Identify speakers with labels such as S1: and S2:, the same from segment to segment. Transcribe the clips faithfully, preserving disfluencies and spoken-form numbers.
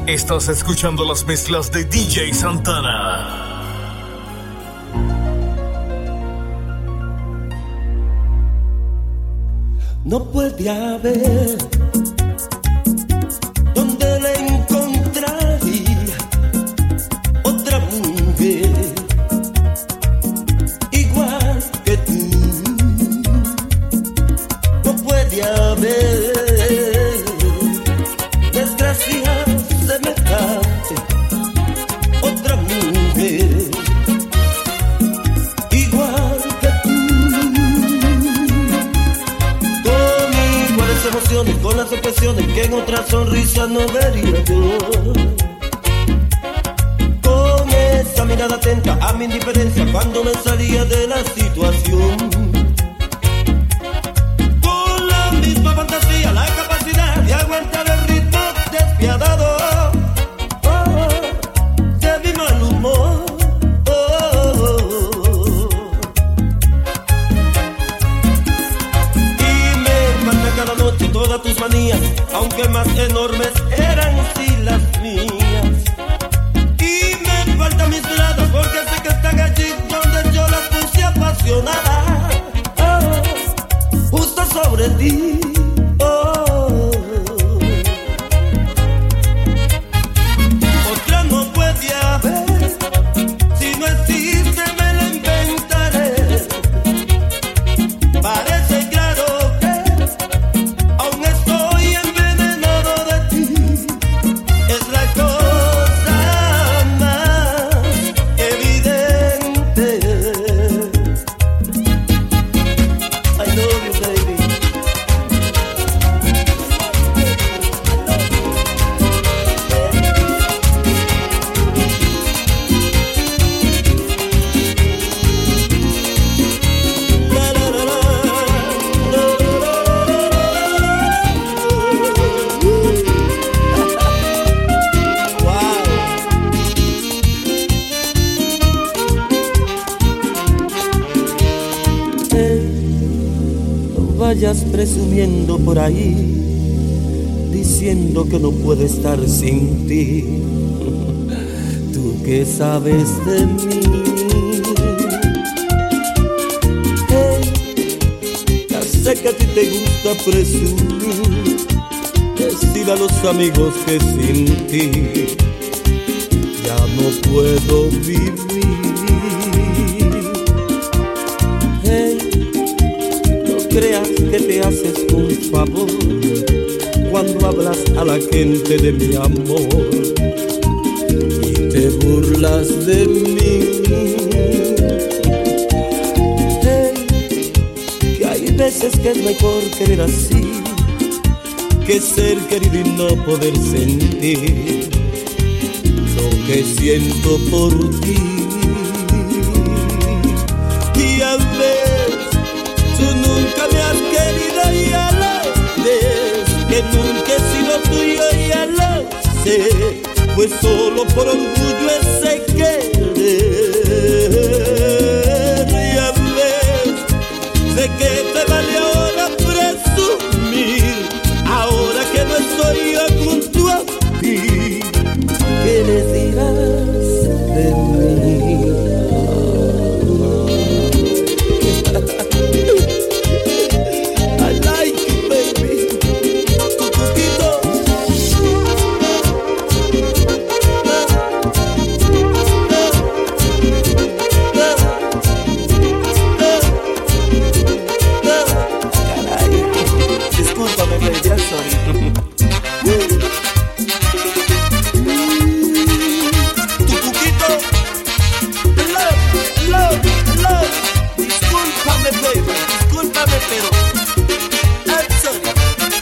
S1: Estás escuchando las mezclas de D J Santana.
S2: No puede haber donde le encontraría otra mujer igual que tú. No puede haber desgracia semejante otra mujer igual que tú. Con iguales emociones, con las expresiones que en otra sonrisa no vería yo. Con esa mirada atenta a mi indiferencia cuando me salía de la situación. Con la misma fantasía, la capacidad de aguantar el ritmo despiadado oh, de mi mal humor. Oh, y me faltan cada noche todas tus manías, aunque más enormes eran sí las mías. Y me faltan mis miradas porque sé que están allí donde yo las puse apasionadas oh, justo sobre ti. Oh, otra no puede haber, si no existe me la inventaré. Parece claro que aún estoy envenenado de ti. Es la cosa más evidente. I love you, baby. La, la, la, la. Wow. No vayas presumiendo por ahí, diciendo que no puedo estar sin ti. Tú que sabes de mí. Hey, ya sé que a ti te gusta presumir, decir a los amigos que sin ti ya no puedo vivir. Hey, no creas que te haces un favor cuando hablas a la gente de mi amor y te burlas de mí. Hey, que hay veces que es mejor querer así que ser querido y no poder sentir lo que siento por ti. Y a veces tú nunca me has querido y a la vez que nunca he sido tuyo y a la sé, pues solo por orgullo ese querer. Y a veces sé que te vale ahora presumir, ahora que no estoy yo junto a ti. ¿Qué les dirás de mí? I like you, baby. Tu poquito. Caray, discúlpame, baby, I'm sorry. Tu poquito. Love, love, love. Discúlpame, baby, discúlpame, pero I'm sorry.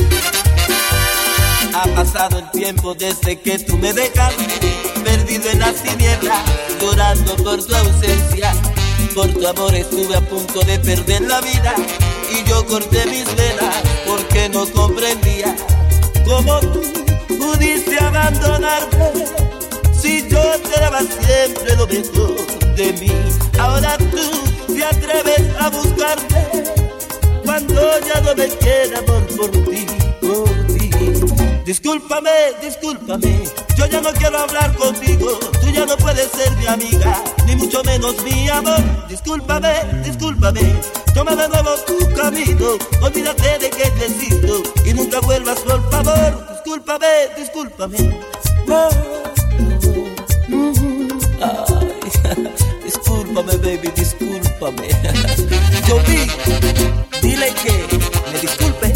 S2: Ha pasado el tiempo desde que tú me dejaste, perdido en las tinieblas, llorando por tu ausencia. Por tu amor estuve a punto de perder la vida y yo corté mis venas porque no comprendía cómo tú pudiste abandonarme. Si yo te daba siempre lo mejor de mí, ahora tú te atreves a buscarme cuando ya no me queda amor por ti, por ti. Discúlpame, discúlpame, yo ya no quiero hablar contigo. Tú ya no puedes ser mi amiga, ni mucho menos mi amor. Discúlpame, discúlpame, toma de nuevo tu camino. Olvídate de que te existo y nunca vuelvas, por favor. Discúlpame, discúlpame. Oh, oh, oh. Ay, discúlpame, baby, discúlpame. Yo vi, dile que me disculpe.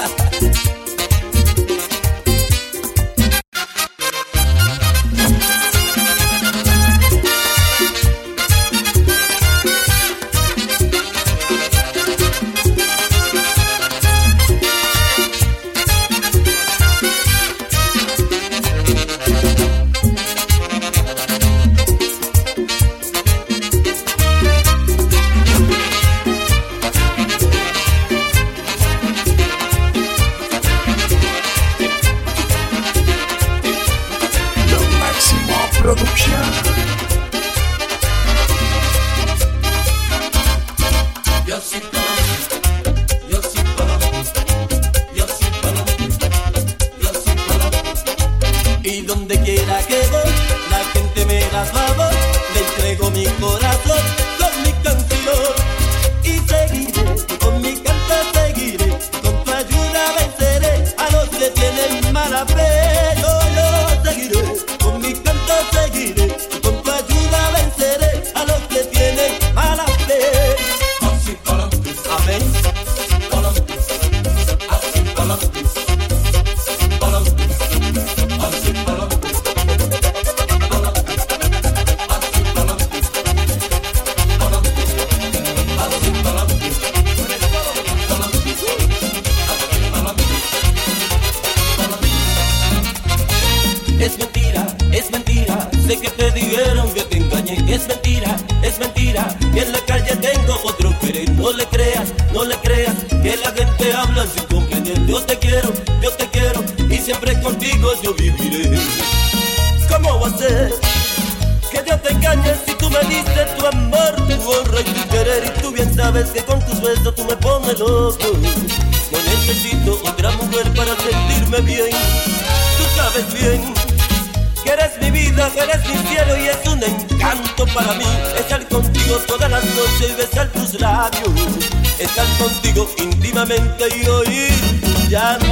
S2: Y oír tu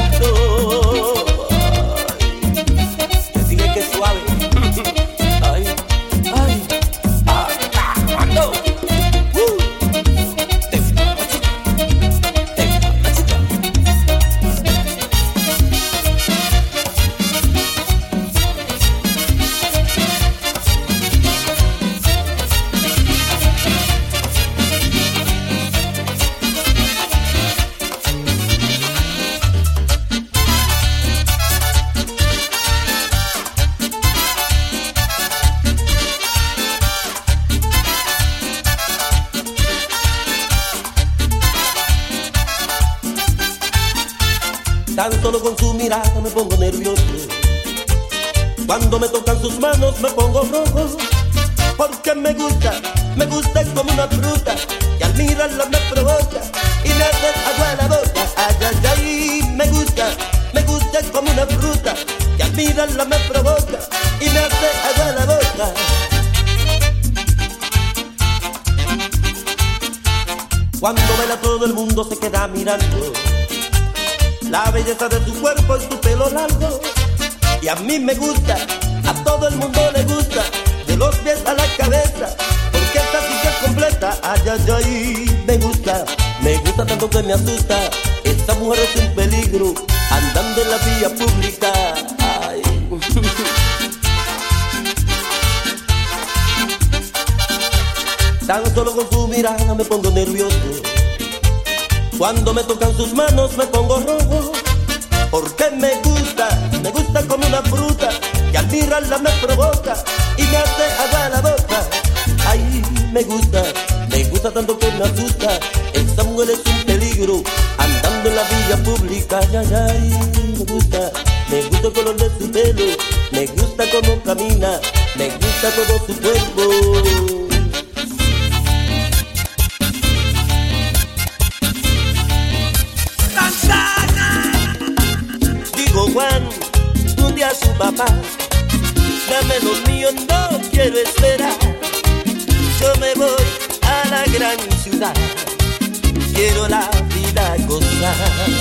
S2: llanto. Ay, te sigue que suave. Ay, ay, ah, no. Uh. Te la chica, te la chica. Tan solo con su mirada me pongo nervioso. Cuando me tocan sus manos me pongo rojo. Porque me gusta, me gusta como una fruta. Y al mirarla me provoca y me hace agua en la boca. Ay, ay, ay, me gusta, me gusta como una fruta. Y al mirarla me provoca y me hace agua en la boca. Cuando baila todo el mundo se queda mirando la belleza de tu cuerpo y tu pelo largo. Y a mí me gusta, a todo el mundo le gusta, de los pies a la cabeza, porque esta sí que es completa. Ay, ay, ay, me gusta, me gusta tanto que me asusta. Esta mujer es un peligro, andando en la vía pública. Ay. Tan solo con su mirada me pongo nervioso. Cuando me tocan sus manos me pongo rojo. Porque me gusta, me gusta como una fruta. Y al mirarla me provoca y me hace agua la boca. Ay, me gusta, me gusta tanto que me asusta. Esta mujer es un peligro, andando en la vía pública. Ay, ay, ay, me gusta, me gusta el color de su pelo. Me gusta cómo camina, me gusta todo su cuerpo. Juan, papá, dame lo mío, no quiero esperar. Yo me voy a la gran ciudad, quiero la vida gozar.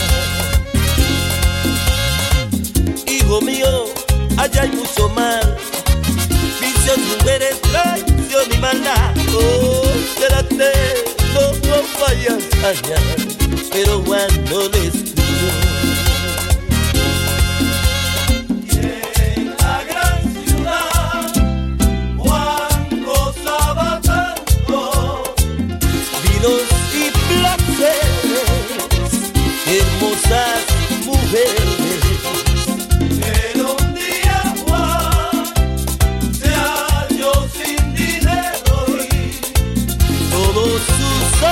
S2: Hijo mío, allá hay mucho mal, vicios, mujeres, traición y maldad. Oh, quédate, no, no vayas allá, pero cuando le escucho y placeres, hermosas mujeres.
S3: Pero un día Juan se halló sin dinero y
S2: todos sus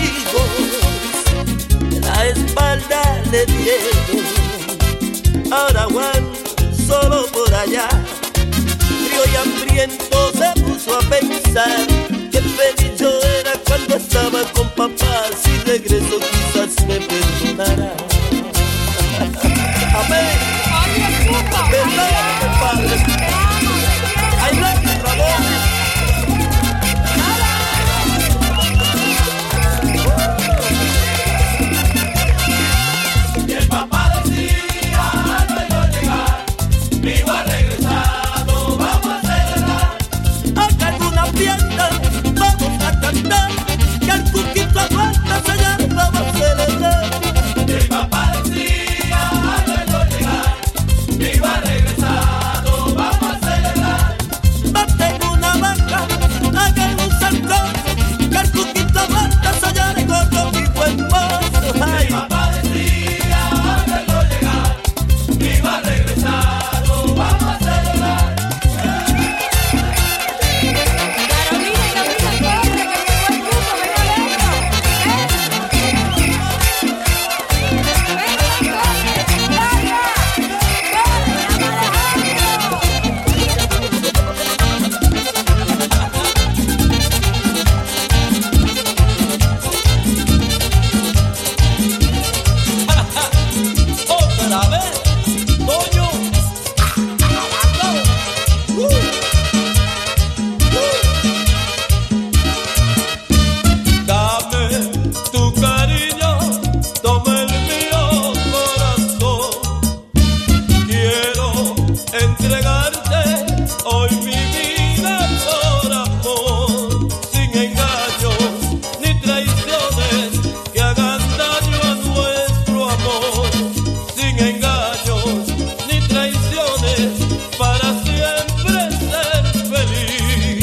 S2: amigos la espalda le dieron. Ahora Juan solo por allá, frío y hambriento, se puso a pensar que feliz yo era cuando estaba con papá. Si regreso quizás me perdonará. Amén. Perdóname, Padre. I love you, Ramón.
S3: y el papá decía al luego llegar, mi hijo ha regresado, vamos a celebrar.
S2: Haga alguna fiesta, vamos a cantar, que el cuquito aguanta, señor, vamos a celebrar.
S3: Y el papá decía al luego llegar, mi hijo ha regresado, vamos a celebrar.
S2: Maten una vaca, hagan un saltón, que el cuquito aguanta, señor, con lo que fue hermoso.
S3: Mi papá decía al luego llegar, mi hijo ha regresado, vamos a celebrar.
S4: Carolina y Camila Torre, que llegó el grupo, venga lejos. Venga, Torre, Daria,
S2: Otra vez, Toño.
S3: Dame tu cariño, toma el mío corazón. Quiero entregarte hoy mi vida por amor, sin engaños ni traiciones que hagan daño a nuestro amor, sin engaños ni traiciones, para siempre ser feliz.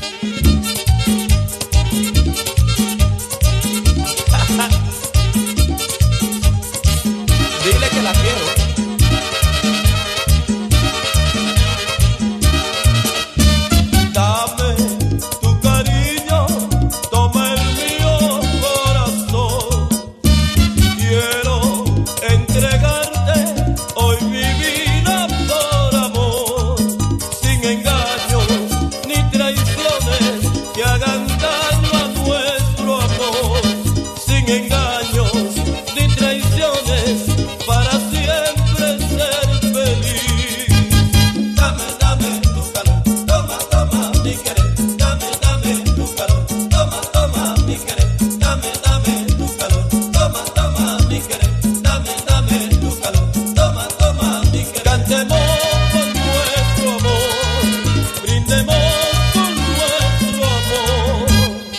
S2: Dile que la quiero.
S3: Dame tu cariño, toma el mío corazón. Quiero entregarte hoy mi vida por amor, sin engaños ni traiciones que hagan daño a nuestro amor, sin engaños ni traiciones, para siempre ser feliz. Dame, dame tu calor, toma, toma mi querer. Dame, dame tu calor, toma, toma mi querer. Dame, dame tu calor, toma, toma mi querer. Dame, dame tu calor, toma, toma mi querer. Cantemos por nuestro amor, brindemos por nuestro amor.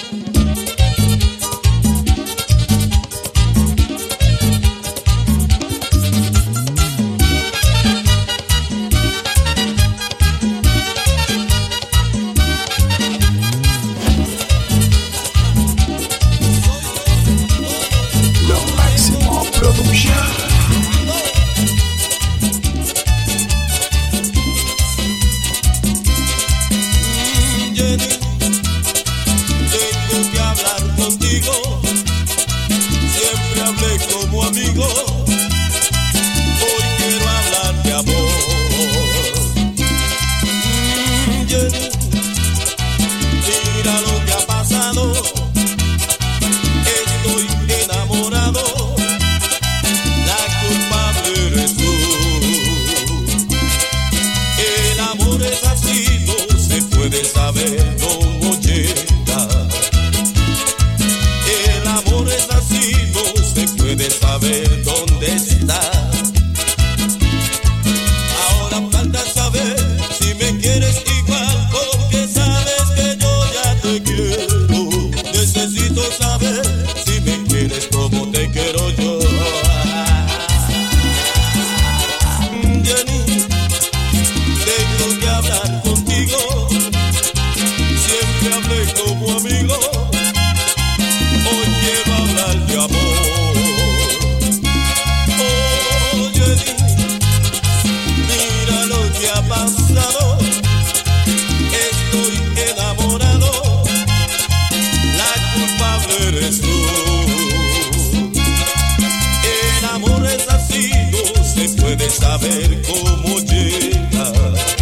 S1: Lo máximo producción.
S3: Jenny, tengo que hablar contigo. Siempre hablé como amigo, hoy quiero hablar de amor. Mm, Jenny, mira lo que ha pasado. Estoy enamorado, la culpable eres tú. puede saber cómo llega. El amor es así, no se puede saber dónde está. Ahora falta saber si me quieres igual, porque sabes que yo ya te quiero. Necesito saber si me quieres como te quiero yo. Jenny, tengo que hablar contigo. Siempre hablé como amigo, hoy quiero hablar de amor. Oh, Jenny, mira lo que ha pasado. Estoy enamorado, la culpable eres tú. El amor es así, no se puede saber cómo llega.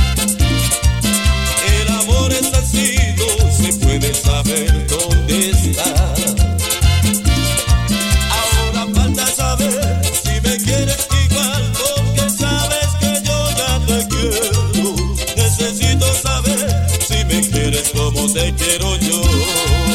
S3: El amor es así, no se puede saber dónde está. Ahora falta saber si me quieres igual, porque sabes que yo ya te quiero. Necesito saber si me quieres como te quiero yo.